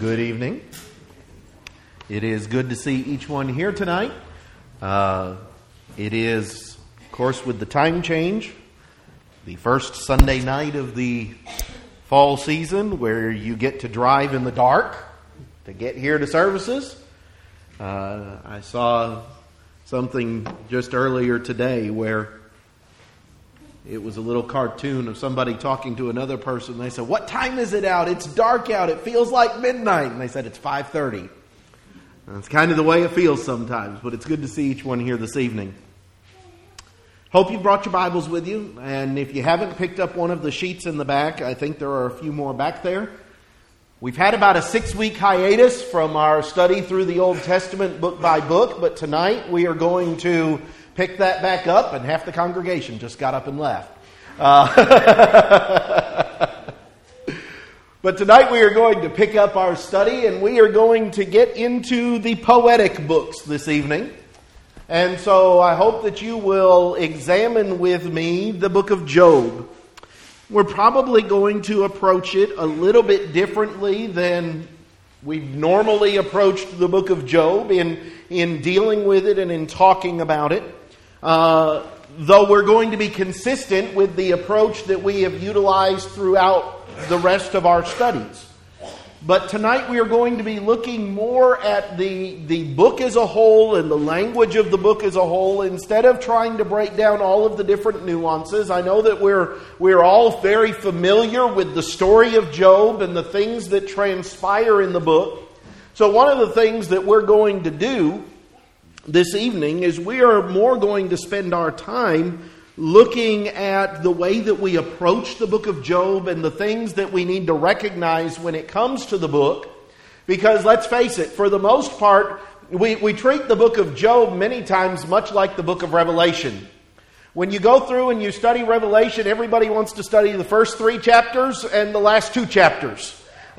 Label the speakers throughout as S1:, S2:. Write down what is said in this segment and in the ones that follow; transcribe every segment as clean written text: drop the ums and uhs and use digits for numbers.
S1: Good evening. It is good to see each one here tonight. It is, of course, with the time change, the first Sunday night of the fall season where you get to drive in the dark to get here to services. I saw something just earlier today where it was a little cartoon of somebody talking to another person. They said, "What time is it out? It's dark out. It feels like midnight." And they said, "It's 5:30. That's kind of the way it feels sometimes, but it's good to see each one here this evening. Hope you brought your Bibles with you, and if you haven't picked up one of the sheets in the back, I think there are a few more back there. We've had about a 6-week hiatus from our study through the Old Testament book by book, but tonight we are going to pick that back up, and half the congregation just got up and left. But tonight we are going to pick up our study, and we are going to get into the poetic books this evening. And so I hope that you will examine with me the book of Job. We're probably going to approach it a little bit differently than we've normally approached the book of Job in dealing with it and in talking about it. Though we're going to be consistent with the approach that we have utilized throughout the rest of our studies. But tonight we are going to be looking more at the book as a whole and the language of the book as a whole, instead of trying to break down all of the different nuances. I know that we're all very familiar with the story of Job and the things that transpire in the book. So one of the things that we're going to do this evening is we are more going to spend our time looking at the way that we approach the book of Job and the things that we need to recognize when it comes to the book. Because let's face it, for the most part, we treat the book of Job many times much like the book of Revelation. When you go through and you study Revelation, everybody wants to study the first 3 chapters and the last 2 chapters.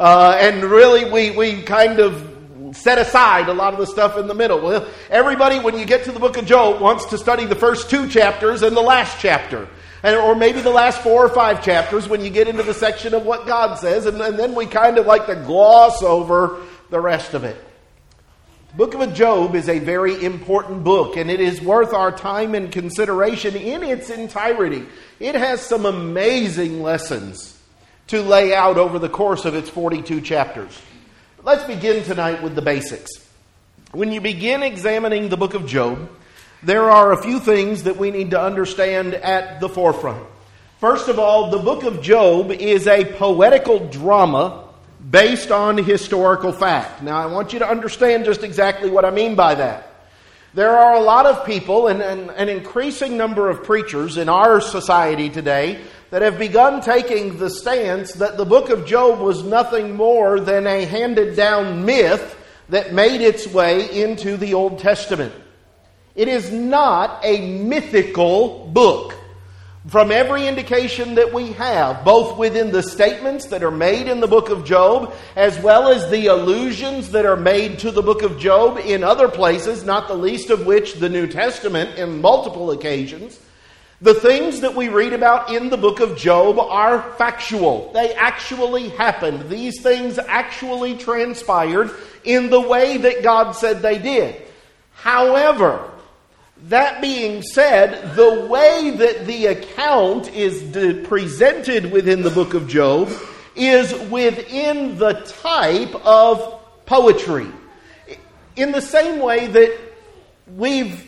S1: And really we kind of set aside a lot of the stuff in the middle. Well, everybody, when you get to the book of Job, wants to study the first 2 chapters and the last chapter. Or maybe the last 4 or 5 chapters when you get into the section of what God says. And then we kind of like to gloss over the rest of it. The book of Job is a very important book, and it is worth our time and consideration in its entirety. It has some amazing lessons to lay out over the course of its 42 chapters. Let's begin tonight with the basics. When you begin examining the book of Job, there are a few things that we need to understand at the forefront. First of all, the book of Job is a poetical drama based on historical fact. Now, I want you to understand just exactly what I mean by that. There are a lot of people, and an increasing number of preachers in our society today, that have begun taking the stance that the book of Job was nothing more than a handed-down myth that made its way into the Old Testament. It is not a mythical book. From every indication that we have, both within the statements that are made in the book of Job, as well as the allusions that are made to the book of Job in other places, not the least of which the New Testament in multiple occasions, the things that we read about in the book of Job are factual. They actually happened. These things actually transpired in the way that God said they did. However, that being said, the way that the account is presented within the book of Job is within the type of poetry. In the same way that we've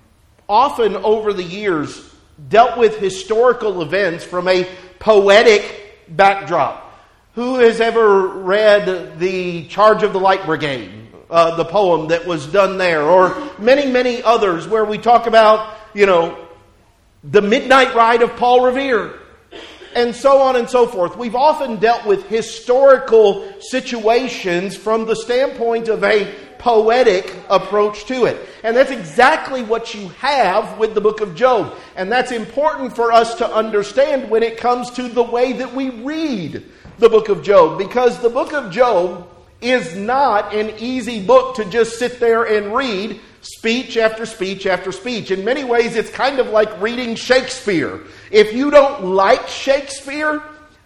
S1: often over the years dealt with historical events from a poetic backdrop. Who has ever read The Charge of the Light Brigade, the poem that was done there, or many, many others where we talk about, the midnight ride of Paul Revere, and so on and so forth. We've often dealt with historical situations from the standpoint of a poetic approach to it. And that's exactly what you have with the book of Job. And that's important for us to understand when it comes to the way that we read the book of Job. Because the book of Job is not an easy book to just sit there and read speech after speech after speech. In many ways, it's kind of like reading Shakespeare. If you don't like Shakespeare,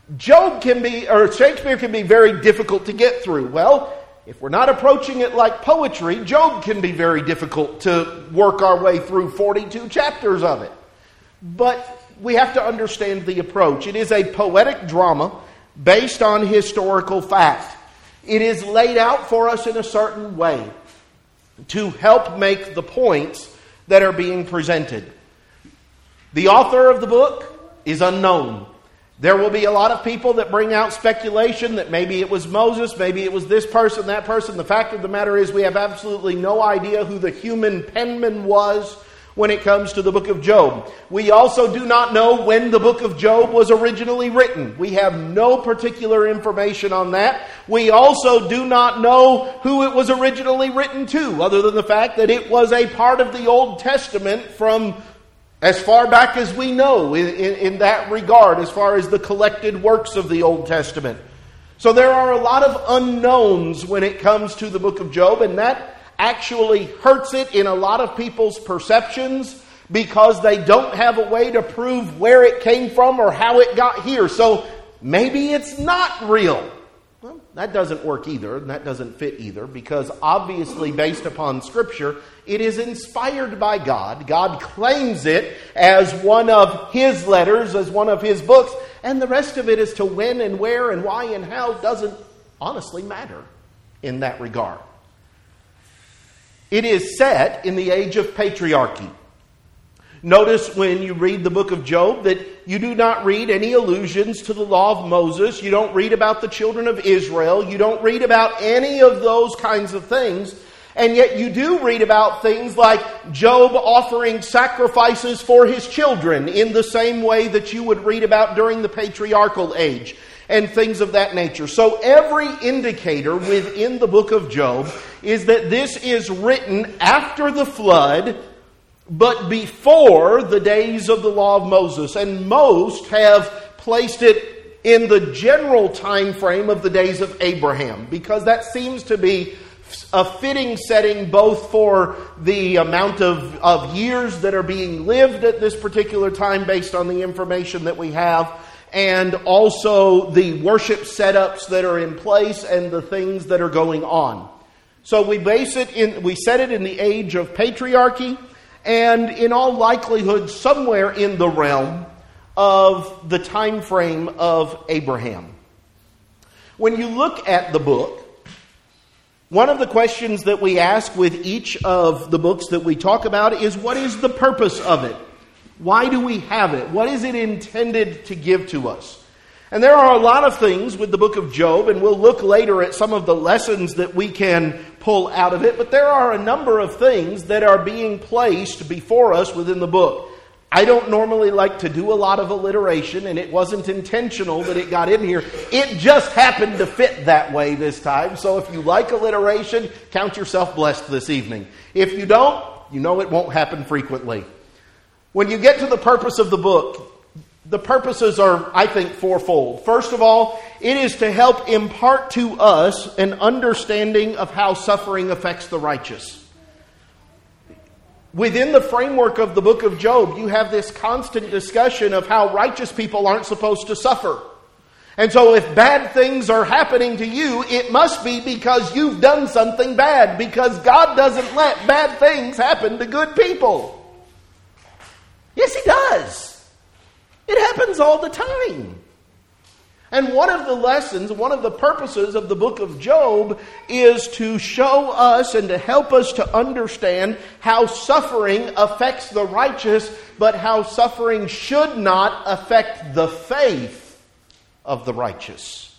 S1: Shakespeare can be very difficult to get through. Well, if we're not approaching it like poetry, Job can be very difficult to work our way through 42 chapters of it. But we have to understand the approach. It is a poetic drama based on historical fact. It is laid out for us in a certain way to help make the points that are being presented. The author of the book is unknown. There will be a lot of people that bring out speculation that maybe it was Moses, maybe it was this person, that person. The fact of the matter is we have absolutely no idea who the human penman was when it comes to the book of Job. We also do not know when the book of Job was originally written. We have no particular information on that. We also do not know who it was originally written to, other than the fact that it was a part of the Old Testament from as far back as we know in that regard, as far as the collected works of the Old Testament. So there are a lot of unknowns when it comes to the book of Job, and that actually hurts it in a lot of people's perceptions because they don't have a way to prove where it came from or how it got here. So maybe it's not real. Well, that doesn't work either, and that doesn't fit either, because obviously based upon Scripture, it is inspired by God. God claims it as one of His letters, as one of His books, and the rest of it as to when and where and why and how doesn't honestly matter in that regard. It is set in the age of patriarchy. Notice when you read the book of Job that you do not read any allusions to the law of Moses. You don't read about the children of Israel. You don't read about any of those kinds of things. And yet you do read about things like Job offering sacrifices for his children in the same way that you would read about during the patriarchal age and things of that nature. So every indicator within the book of Job is that this is written after the flood, but before the days of the law of Moses. And most have placed it in the general time frame of the days of Abraham, because that seems to be a fitting setting both for the amount of years that are being lived at this particular time based on the information that we have, and also the worship setups that are in place and the things that are going on. So we set it in the age of patriarchy, and in all likelihood somewhere in the realm of the time frame of Abraham. When you look at the book, one of the questions that we ask with each of the books that we talk about is, what is the purpose of it? Why do we have it? What is it intended to give to us? And there are a lot of things with the book of Job, and we'll look later at some of the lessons that we can pull out of it, but there are a number of things that are being placed before us within the book. I don't normally like to do a lot of alliteration, and it wasn't intentional that it got in here. It just happened to fit that way this time. So if you like alliteration, count yourself blessed this evening. If you don't, you know it won't happen frequently. When you get to the purpose of the book, the purposes are, I think, fourfold. First of all, it is to help impart to us an understanding of how suffering affects the righteous. Within the framework of the book of Job, you have this constant discussion of how righteous people aren't supposed to suffer. And so if bad things are happening to you, it must be because you've done something bad, because God doesn't let bad things happen to good people. Yes, He does. It happens all the time. And one of the lessons, one of the purposes of the book of Job is to show us and to help us to understand how suffering affects the righteous, but how suffering should not affect the faith of the righteous.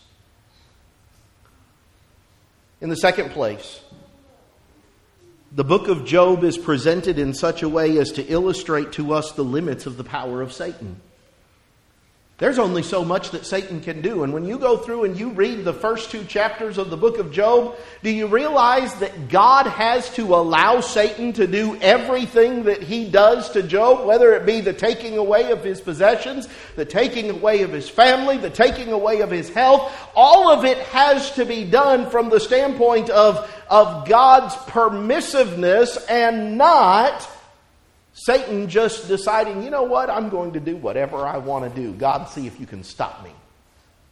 S1: In the second place, the book of Job is presented in such a way as to illustrate to us the limits of the power of Satan. There's only so much that Satan can do. And when you go through and you read the first 2 chapters of the book of Job, do you realize that God has to allow Satan to do everything that he does to Job, whether it be the taking away of his possessions, the taking away of his family, the taking away of his health? All of it has to be done from the standpoint of God's permissiveness, and not Satan just deciding, you know what, I'm going to do whatever I want to do. God, see if you can stop me.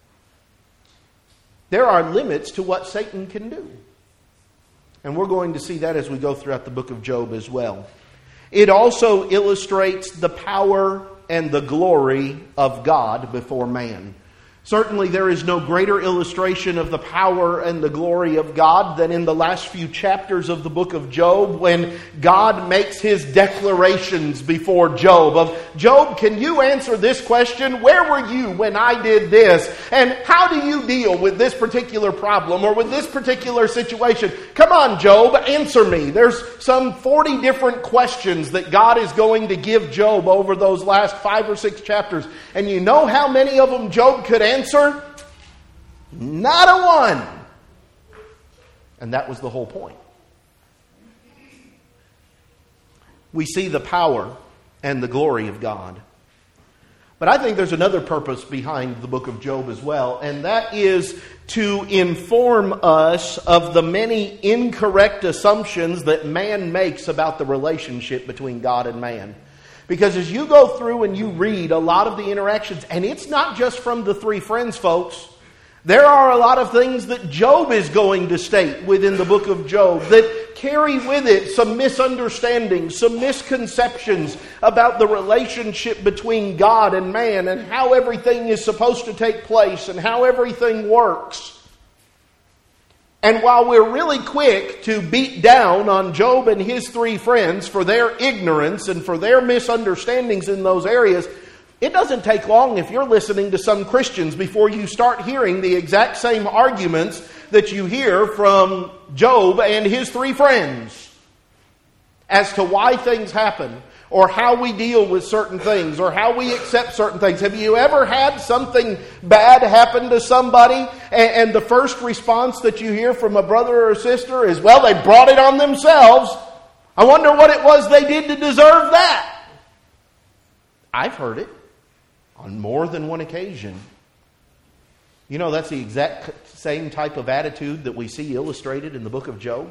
S1: there are limits to what Satan can do. And we're going to see that as we go throughout the book of Job as well. It also illustrates the power and the glory of God before man. Certainly there is no greater illustration of the power and the glory of God than in the last few chapters of the book of Job, when God makes His declarations before Job of, Job, can you answer this question? Where were you when I did this? And how do you deal with this particular problem or with this particular situation? Come on, Job, answer me. There's some 40 different questions that God is going to give Job over those last 5 or 6 chapters. And you know how many of them Job could answer? Not a one. And that was the whole point. We see the power and the glory of God. But I think there's another purpose behind the book of Job as well, and that is to inform us of the many incorrect assumptions that man makes about the relationship between God and man. Because as you go through and you read a lot of the interactions, and it's not just from the 3 friends, folks. There are a lot of things that Job is going to state within the book of Job that carry with it some misunderstandings, some misconceptions about the relationship between God and man and how everything is supposed to take place and how everything works. And while we're really quick to beat down on Job and his 3 friends for their ignorance and for their misunderstandings in those areas, it doesn't take long if you're listening to some Christians before you start hearing the exact same arguments that you hear from Job and his 3 friends as to why things happen, or how we deal with certain things, or how we accept certain things. Have you ever had something bad happen to somebody, and the first response that you hear from a brother or sister is, well, they brought it on themselves. I wonder what it was they did to deserve that. I've heard it on more than one occasion. You know, that's the exact same type of attitude that we see illustrated in the book of Job.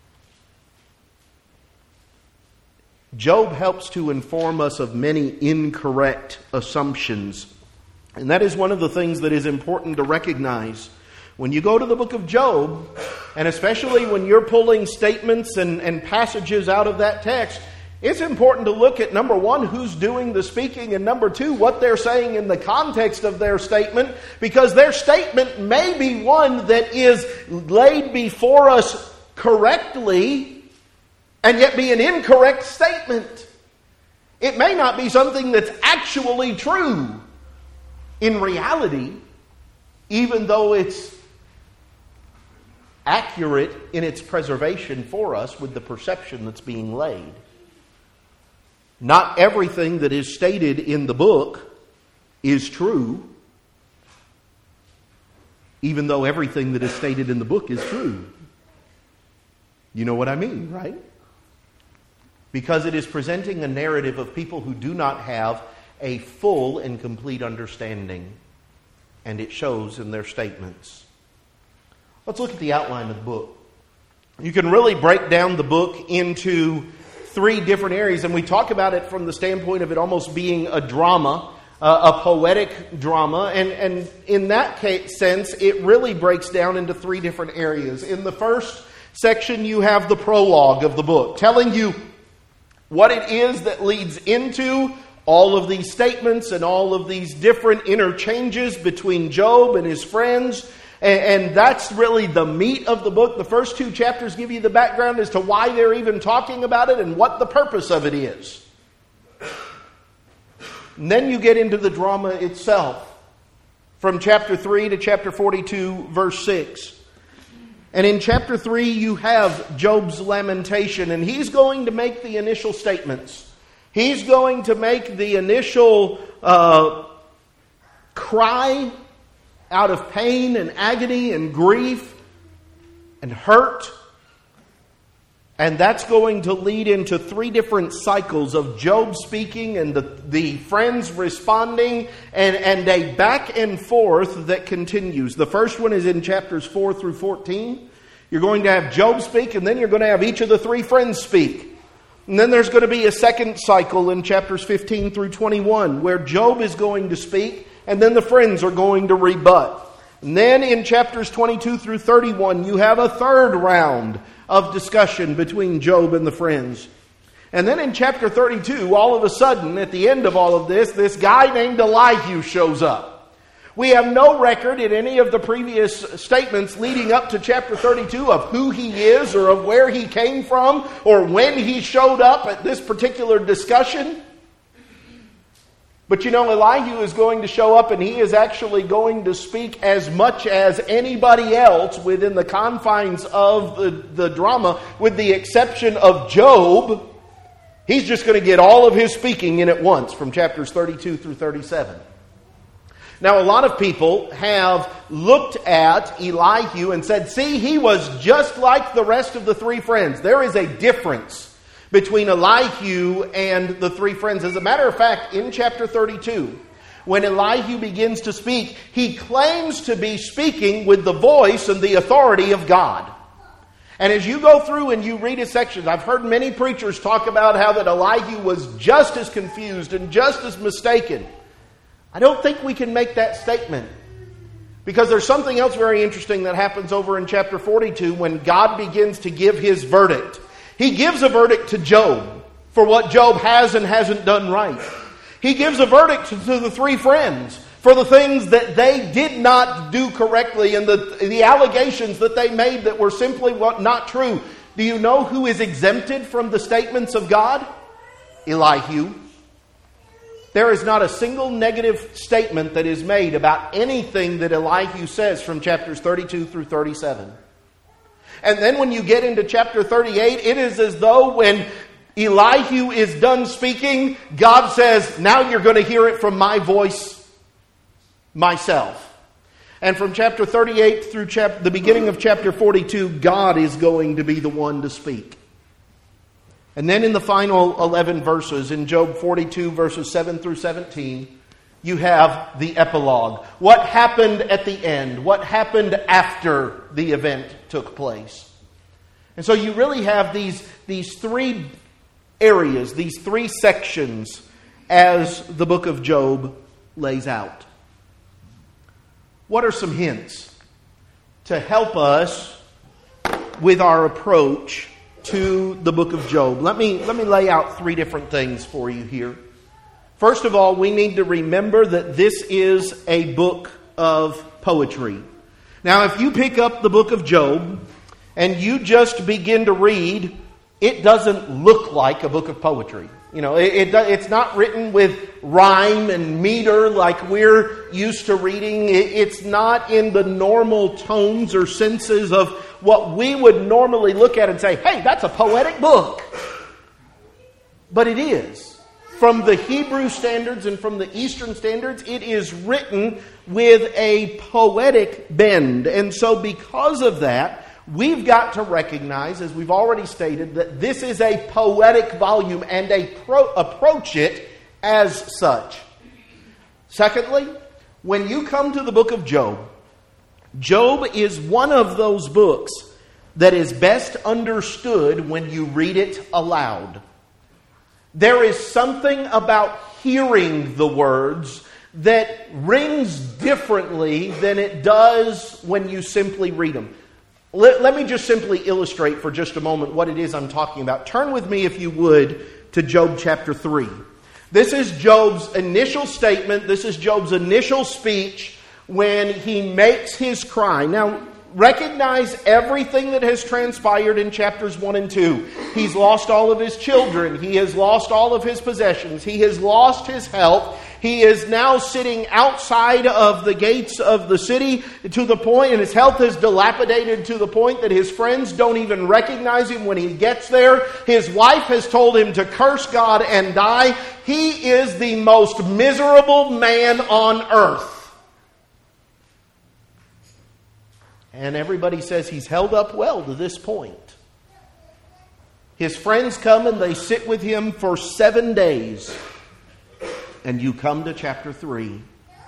S1: Job helps to inform us of many incorrect assumptions. And that is one of the things that is important to recognize. When you go to the book of Job, and especially when you're pulling statements and passages out of that text, it's important to look at, number 1, who's doing the speaking, and number 2, what they're saying in the context of their statement, because their statement may be one that is laid before us correctly, and yet be an incorrect statement. It may not be something that's actually true in reality, even though it's accurate in its preservation for us with the perception that's being laid. Not everything that is stated in the book is true, even though everything that is stated in the book is true. You know what I mean, right? Because it is presenting a narrative of people who do not have a full and complete understanding. And it shows in their statements. Let's look at the outline of the book. You can really break down the book into 3 different areas. And we talk about it from the standpoint of it almost being a drama, a poetic drama. And in that sense, it really breaks down into 3 different areas. In the first section, you have the prologue of the book, telling you what it is that leads into all of these statements and all of these different interchanges between Job and his friends. And that's really the meat of the book. The first 2 chapters give you the background as to why they're even talking about it and what the purpose of it is. And then you get into the drama itself, from chapter 3 to chapter 42, verse 6. And in chapter 3, you have Job's lamentation, and he's going to make the initial statements. He's going to make the initial cry out of pain and agony and grief and hurt. And that's going to lead into 3 different cycles of Job speaking and the friends responding, and a back and forth that continues. The first one is in chapters 4 through 14. You're going to have Job speak, and then you're going to have each of the 3 friends speak. And then there's going to be a second cycle in chapters 15 through 21, where Job is going to speak, and then the friends are going to rebut. And then in chapters 22 through 31, you have a third round of discussion between Job and the friends. And then in chapter 32, all of a sudden, at the end of all of this guy named Elihu shows up. We have no record in any of the previous statements leading up to chapter 32 of who he is or of where he came from or when he showed up at this particular discussion. But you know, Elihu is going to show up and he is actually going to speak as much as anybody else within the confines of the drama, with the exception of Job. He's just going to get all of his speaking in at once from chapters 32 through 37. Now, a lot of people have looked at Elihu and said, see, he was just like the rest of the three friends. There is a difference between Elihu and the three friends. As a matter of fact, in chapter 32, when Elihu begins to speak, he claims to be speaking with the voice and the authority of God. And as you go through and you read his sections, I've heard many preachers talk about how that Elihu was just as confused and just as mistaken. I don't think we can make that statement, because there's something else very interesting that happens over in chapter 42 when God begins to give his verdict. He gives a verdict to Job for what Job has and hasn't done right. He gives a verdict to the three friends for the things that they did not do correctly and the allegations that they made that were simply not true. Do you know who is exempted from the statements of God? Elihu. There is not a single negative statement that is made about anything that Elihu says from chapters 32 through 37. And then when you get into chapter 38, it is as though when Elihu is done speaking, God says, now you're going to hear it from my voice, myself. And from chapter 38 through the beginning of chapter 42, God is going to be the one to speak. And then in the final 11 verses, in Job 42, verses 7 through 17, you have the epilogue. What happened at the end? What happened after the event took place? And so you really have these three areas, these three sections, as the book of Job lays out. What are some hints to help us with our approach to the book of Job? Let me lay out three different things for you here. First of all, we need to remember that this is a book of poetry. Now, if you pick up the book of Job and you just begin to read, it doesn't look like a book of poetry. You know, it's not written with rhyme and meter like we're used to reading. It's not in the normal tones or senses of what we would normally look at and say, hey, that's a poetic book. But it is. From the Hebrew standards and from the Eastern standards, it is written with a poetic bend. And so because of that, we've got to recognize, as we've already stated, that this is a poetic volume and approach it as such. Secondly, when you come to the book of Job, Job is one of those books that is best understood when you read it aloud. There is something about hearing the words that rings differently than it does when you simply read them. Let me just simply illustrate for just a moment what it is I'm talking about. Turn with me, if you would, to Job chapter 3. This is Job's initial statement. This is Job's initial speech when he makes his cry. Now, recognize everything that has transpired in chapters 1 and 2. He's lost all of his children. He has lost all of his possessions. He has lost his health. He is now sitting outside of the gates of the city to the point, and his health is dilapidated to the point that his friends don't even recognize him when he gets there. His wife has told him to curse God and die. He is the most miserable man on earth. And everybody says he's held up well to this point. His friends come and they sit with him for 7 days. And you come to chapter 3.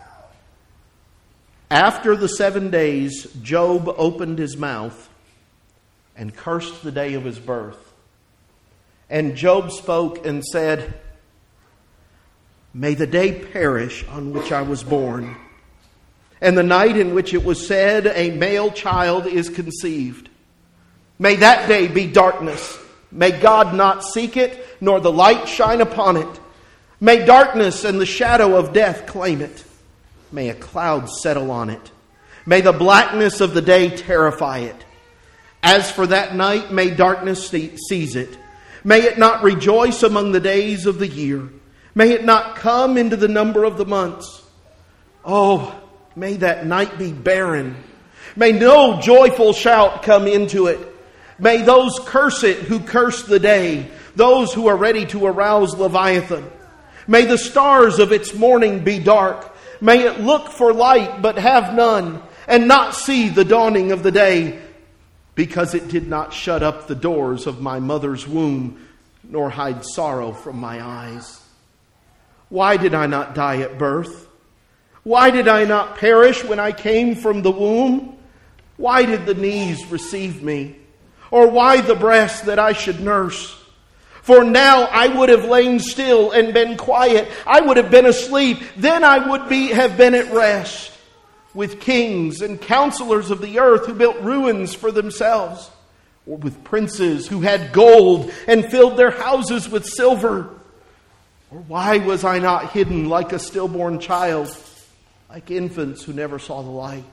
S1: After the 7 days, Job opened his mouth and cursed the day of his birth. And Job spoke and said, "May the day perish on which I was born, and the night in which it was said, a male child is conceived. May that day be darkness. May God not seek it, nor the light shine upon it. May darkness and the shadow of death claim it. May a cloud settle on it. May the blackness of the day terrify it. As for that night, may darkness seize it. May it not rejoice among the days of the year. May it not come into the number of the months. Oh, may that night be barren. May no joyful shout come into it. May those curse it who curse the day, those who are ready to arouse Leviathan. May the stars of its morning be dark. May it look for light but have none, and not see the dawning of the day, because it did not shut up the doors of my mother's womb, nor hide sorrow from my eyes. Why did I not die at birth? Why did I not perish when I came from the womb? Why did the knees receive me? Or why the breast that I should nurse? For now I would have lain still and been quiet. I would have been asleep. Then I would have been at rest with kings and counselors of the earth who built ruins for themselves, or with princes who had gold and filled their houses with silver. Or why was I not hidden like a stillborn child, like infants who never saw the light?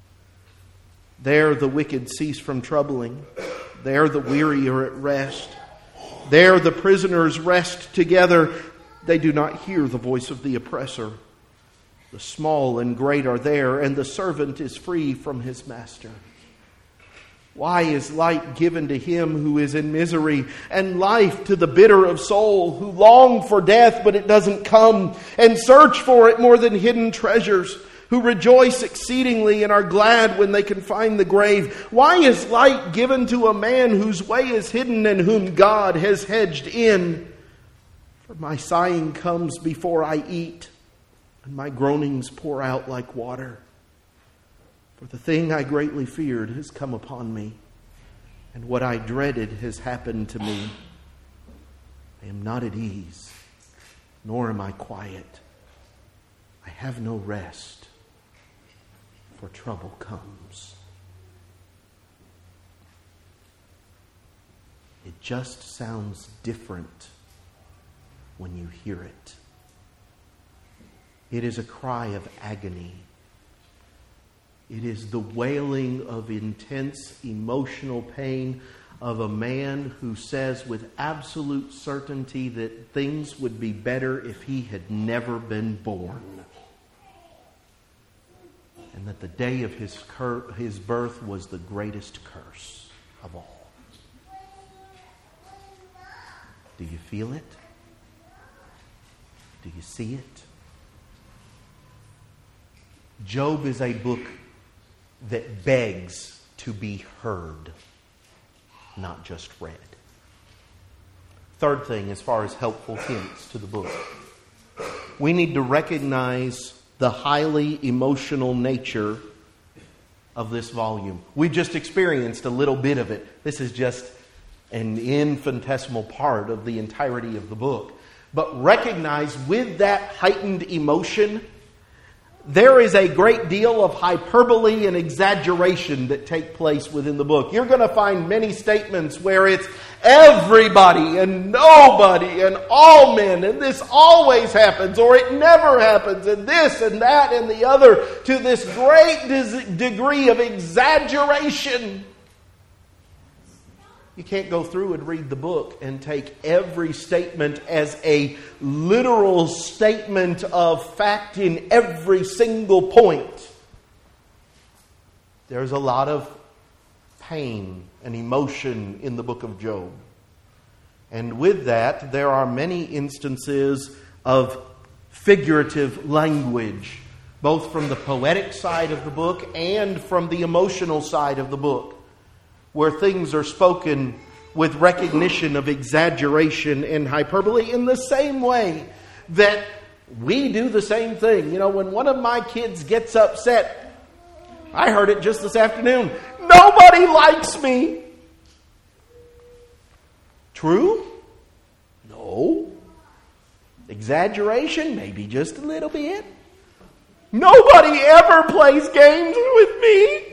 S1: There the wicked cease from troubling. There the weary are at rest. There the prisoners rest together. They do not hear the voice of the oppressor. The small and great are there, and the servant is free from his master. Why is light given to him who is in misery, and life to the bitter of soul, who long for death but it doesn't come, and search for it more than hidden treasures, who rejoice exceedingly and are glad when they can find the grave? Why is light given to a man whose way is hidden and whom God has hedged in? For my sighing comes before I eat, and my groanings pour out like water. For the thing I greatly feared has come upon me, and what I dreaded has happened to me. I am not at ease, nor am I quiet. I have no rest, for trouble comes. It just sounds different when you hear it. It is a cry of agony. It is the wailing of intense emotional pain of a man who says with absolute certainty that things would be better if he had never been born. And that the day of his birth was the greatest curse of all. Do you feel it? Do you see it? Job is a book that begs to be heard, not just read. Third thing, as far as helpful hints to the book, we need to recognize the highly emotional nature of this volume. We've just experienced a little bit of it. This is just an infinitesimal part of the entirety of the book. But recognize with that heightened emotion, there is a great deal of hyperbole and exaggeration that take place within the book. You're going to find many statements where it's everybody and nobody and all men, and this always happens, or it never happens, and this and that and the other, to this great degree of exaggeration. You can't go through and read the book and take every statement as a literal statement of fact in every single point. There's a lot of pain and emotion in the book of Job. And with that, there are many instances of figurative language, both from the poetic side of the book and from the emotional side of the book, where things are spoken with recognition of exaggeration and hyperbole in the same way that we do the same thing. You know, when one of my kids gets upset, I heard it just this afternoon, nobody likes me. True? No. Exaggeration? Maybe just a little bit. Nobody ever plays games with me.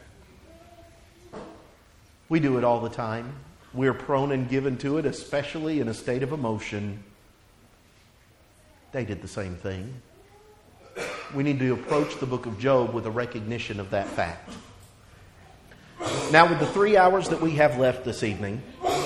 S1: We do it all the time. We're prone and given to it, especially in a state of emotion. They did the same thing. We need to approach the book of Job with a recognition of that fact. Now, with the 3 hours that we have left this evening,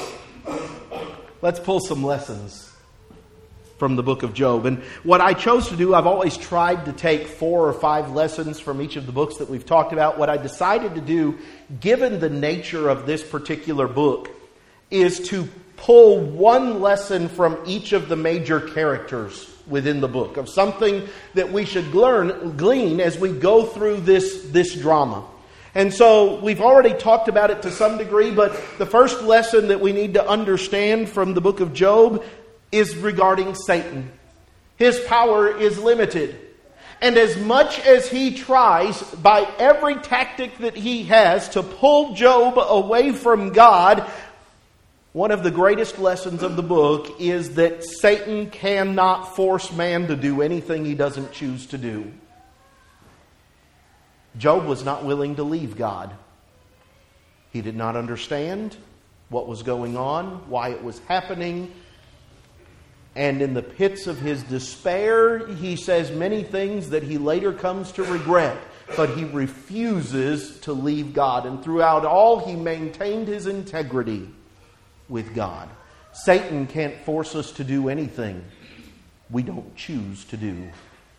S1: let's pull some lessons from the book of Job. And what I chose to do, I've always tried to take 4 or 5 lessons from each of the books that we've talked about. What I decided to do, given the nature of this particular book, is to pull one lesson from each of the major characters within the book, of something that we should glean as we go through this drama. And so we've already talked about it to some degree, but the first lesson that we need to understand from the book of Job is regarding Satan. His power is limited. And as much as he tries by every tactic that he has to pull Job away from God, one of the greatest lessons of the book is that Satan cannot force man to do anything he doesn't choose to do. Job was not willing to leave God. He did not understand what was going on, why it was happening. And in the pits of his despair, he says many things that he later comes to regret. But he refuses to leave God. And throughout all, he maintained his integrity with God. Satan can't force us to do anything we don't choose to do.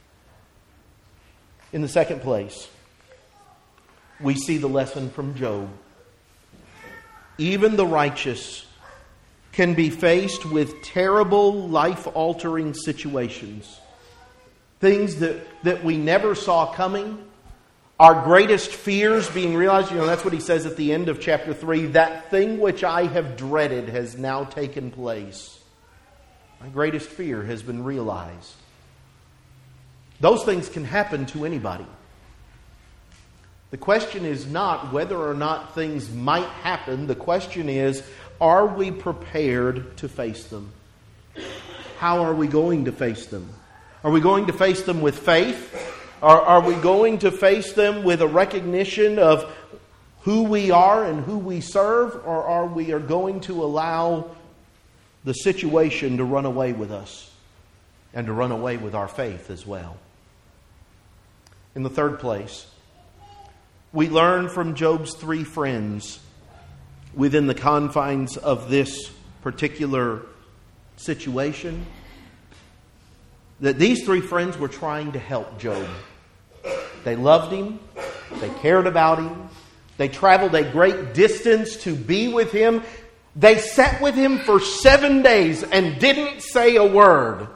S1: In the second place, we see the lesson from Job. Even the righteous can be faced with terrible, life-altering situations. Things that we never saw coming. Our greatest fears being realized. That's what he says at the end of chapter 3. That thing which I have dreaded has now taken place. My greatest fear has been realized. Those things can happen to anybody. The question is not whether or not things might happen. The question is, are we prepared to face them? How are we going to face them? Are we going to face them with faith? Are we going to face them with a recognition of who we are and who we serve? Or are we going to allow the situation to run away with us and to run away with our faith as well? In the third place, we learn from Job's 3 friends within the confines of this particular situation that these 3 friends were trying to help Job. They loved him. They cared about him. They traveled a great distance to be with him. They sat with him for 7 days and didn't say a word.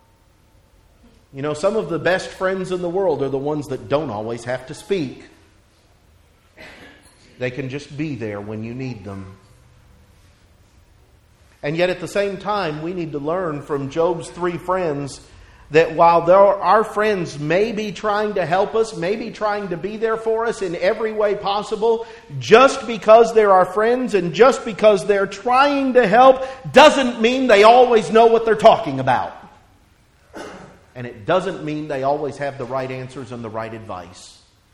S1: Some of the best friends in the world are the ones that don't always have to speak. They can just be there when you need them. And yet at the same time, we need to learn from Job's 3 friends that while our friends may be trying to help us, may be trying to be there for us in every way possible, just because they're our friends and just because they're trying to help doesn't mean they always know what they're talking about. And it doesn't mean they always have the right answers and the right advice.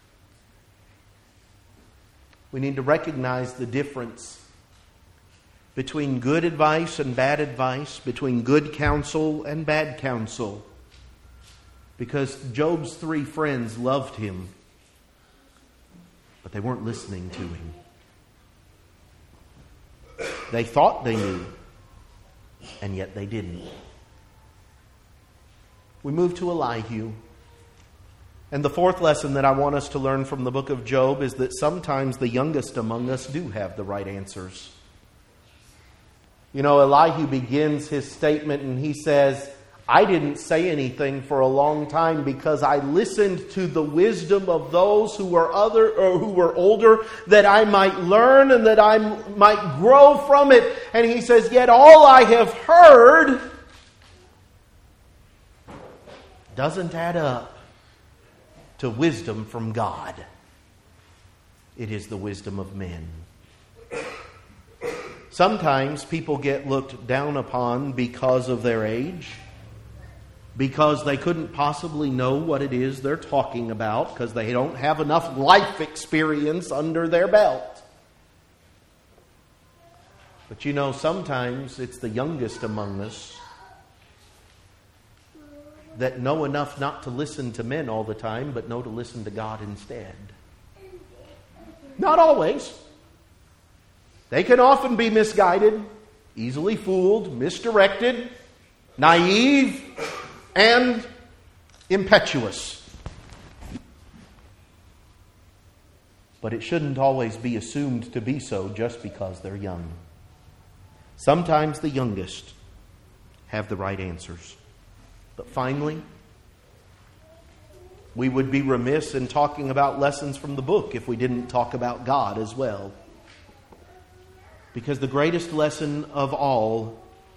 S1: We need to recognize the difference between good advice and bad advice, between good counsel and bad counsel. Because Job's 3 friends loved him, but they weren't listening to him. They thought they knew, and yet they didn't. We move to Elihu. And the fourth lesson that I want us to learn from the book of Job is that sometimes the youngest among us do have the right answers. Elihu begins his statement and he says, I didn't say anything for a long time because I listened to the wisdom of those who were older, that I might learn and that I might grow from it. And he says, yet all I have heard doesn't add up to wisdom from God. It is the wisdom of men. Sometimes people get looked down upon because of their age, because they couldn't possibly know what it is they're talking about because they don't have enough life experience under their belt. But you know, sometimes it's the youngest among us that know enough not to listen to men all the time, but know to listen to God instead. Not always. They can often be misguided, easily fooled, misdirected, naive, and impetuous. But it shouldn't always be assumed to be so just because they're young. Sometimes the youngest have the right answers. But finally, we would be remiss in talking about lessons from the book if we didn't talk about God as well. Because the greatest lesson of all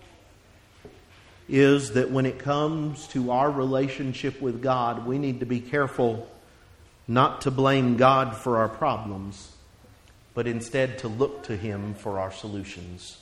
S1: is that when it comes to our relationship with God, we need to be careful not to blame God for our problems, but instead to look to Him for our solutions.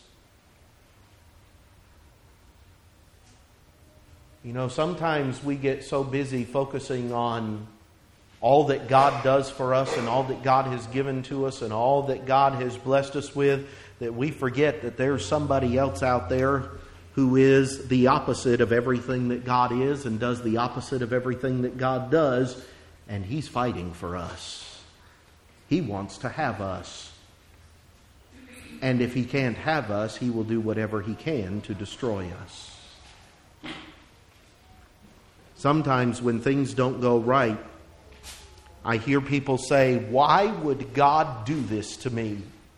S1: You know, sometimes we get so busy focusing on all that God does for us and all that God has given to us and all that God has blessed us with that we forget that there's somebody else out there who is the opposite of everything that God is and does the opposite of everything that God does, and He's fighting for us. He wants to have us. And if He can't have us, He will do whatever He can to destroy us. Sometimes when things don't go right, I hear people say, "Why would God do this to me?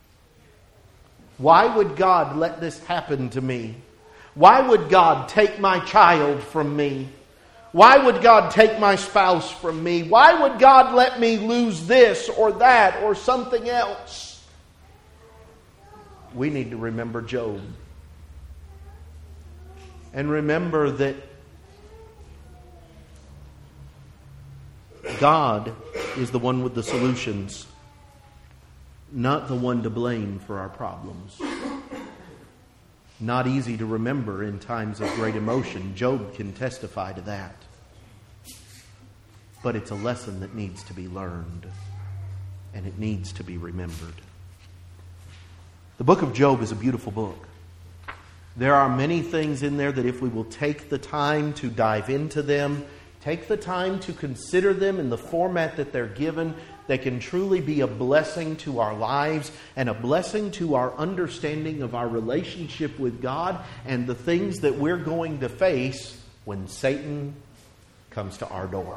S1: Why would God let this happen to me? Why would God take my child from me? Why would God take my spouse from me? Why would God let me lose this or that or something else?" We need to remember Job. And remember that God is the one with the solutions, not the one to blame for our problems. Not easy to remember in times of great emotion. Job can testify to that. But it's a lesson that needs to be learned, and it needs to be remembered. The book of Job is a beautiful book. There are many things in there that if we will take the time to dive into them, take the time to consider them in the format that they're given, they can truly be a blessing to our lives and a blessing to our understanding of our relationship with God and the things that we're going to face when Satan comes to our door.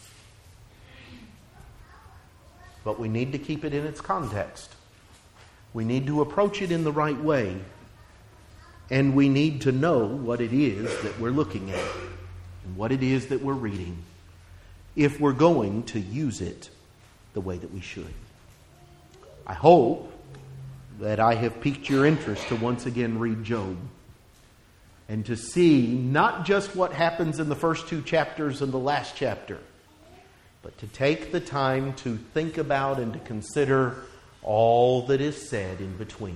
S1: But we need to keep it in its context. We need to approach it in the right way. And we need to know what it is that we're looking at and what it is that we're reading if we're going to use it the way that we should. I hope that I have piqued your interest to once again read Job and to see not just what happens in the first 2 chapters and the last chapter, but to take the time to think about and to consider all that is said in between.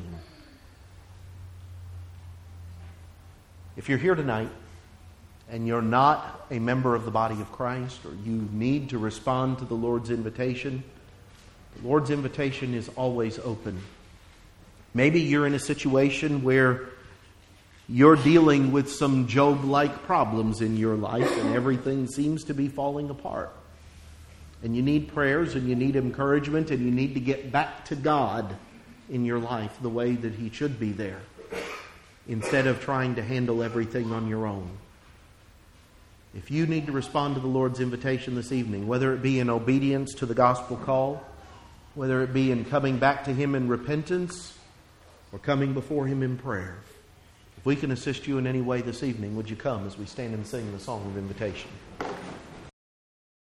S1: If you're here tonight and you're not a member of the body of Christ, or you need to respond to the Lord's invitation, the Lord's invitation is always open. Maybe you're in a situation where you're dealing with some Job-like problems in your life and everything seems to be falling apart. And you need prayers and you need encouragement and you need to get back to God in your life the way that He should be there, instead of trying to handle everything on your own. If you need to respond to the Lord's invitation this evening, whether it be in obedience to the gospel call, whether it be in coming back to Him in repentance, or coming before Him in prayer, if we can assist you in any way this evening, would you come as we stand and sing the song of invitation?